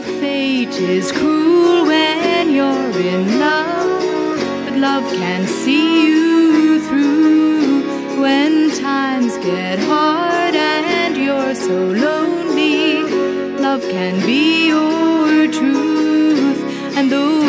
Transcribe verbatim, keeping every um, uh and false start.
Fate is cruel when you're in love, but love can see you through. When times get hard and you're so lonely, love can be your truth. And though